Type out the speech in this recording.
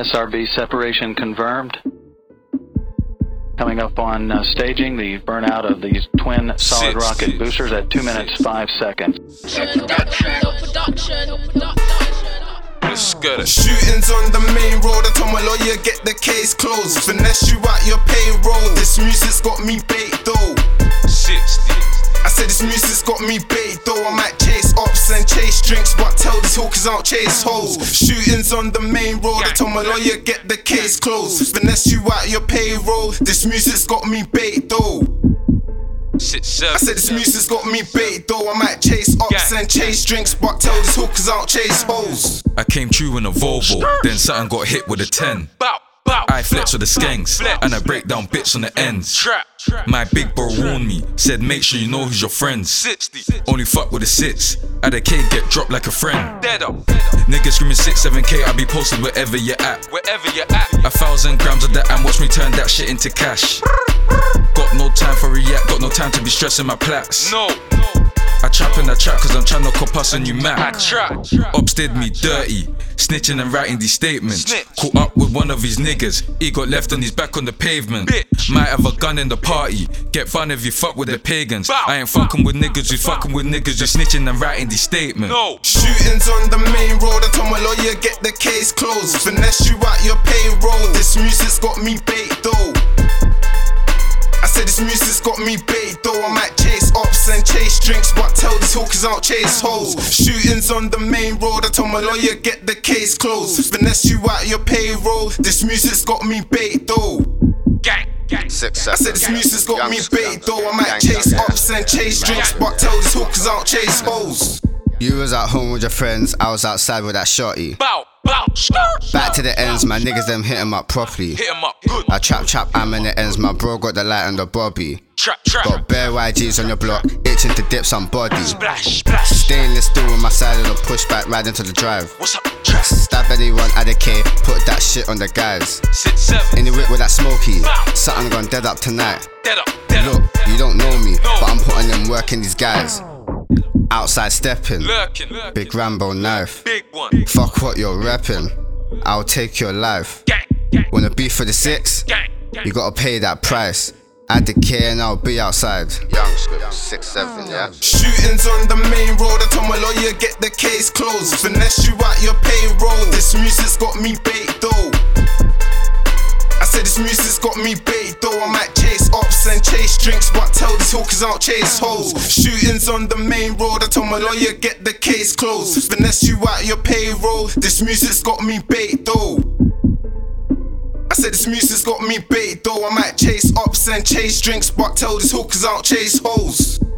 SRB separation confirmed. Coming up on staging, the burnout of these twin solid rocket boosters at 2 minutes 5 seconds. Shootings on the main road. I told my lawyer get the case closed. Finesse you out your payroll. This music's got me bait though. 60. I said this music's got me bait though. I might chase ops and chase drinks, but tell these hawkers I don't chase hoes. Shootings on the main road. I told my lawyer get the case closed. Finesse you out your payroll. This music's got me bait though. I said this music's got me bait though. I might chase ops and chase drinks, but tell these hookers I don't chase hoes. I came true in a Volvo, then something got hit with a 10. I flex with the skanks, and I break down bits on the ends. My big bro warned me, said make sure you know who's your friends. Only fuck with the sits, at a K get dropped like a friend. Niggas screaming 6, 7K, I be posted wherever you're at. 1,000 grams of that and watch me turn that shit into cash. Got no time for react, got no time to be stressing my plaques. I trap in the trap cause I'm tryna cop us a new map. Ops did me dirty, snitching and writing these statements. Caught up with one of his niggas, he got left on his back on the pavement. Might have a gun in the party, get fun if you fuck with the pagans. I ain't fucking with niggas, you fucking with niggas, you snitching and writing these statements. Shootings on the main road. I told my lawyer get the case closed. Finesse you out your payroll. This music's got me bait though. I said this music's got me bait though. I might chase ops and chase drinks, but tell these hawkers I don't chase hoes. Shootings on the main road. I told my lawyer get the case closed. Finesse you out your payroll. This music's got me bait though. I said this music's got me bait though. I might chase ops and chase drinks, but tell these hawkers I don't chase hoes. You was at home with your friends, I was outside with that shorty. Back to the ends, my niggas them hit 'em up properly. I trap, I'm in the ends, my bro got the light on the bobby. Got bare YGs on your block, itching to dip some body. Stainless steel on my side of the pushback, right into the drive. Stab anyone at the K, put that shit on the guys. In the whip with that smoky, something gone dead up tonight. Look, you don't know me, but I'm putting them work in these guys. Outside stepping, big Rambo knife. Fuck what you're rapping, I'll take your life. Wanna beef for the 6? You gotta pay that price. Add the K and I'll be outside. Young script, 6, 7, yeah. Shootings on the main road. I told my lawyer get the case closed. Finesse you out your payroll. This music's got me bait though. I said this music's got me bait though. I might chase ops and chase drinks, but tell these hawkers I don't chase hoes. Shootings on the main road. I told my lawyer get the case closed. Finesse you out your payroll. This music's got me bait though. I said this music's got me bait though. I might chase ops and chase drinks, but tell these hawkers I don't chase hoes.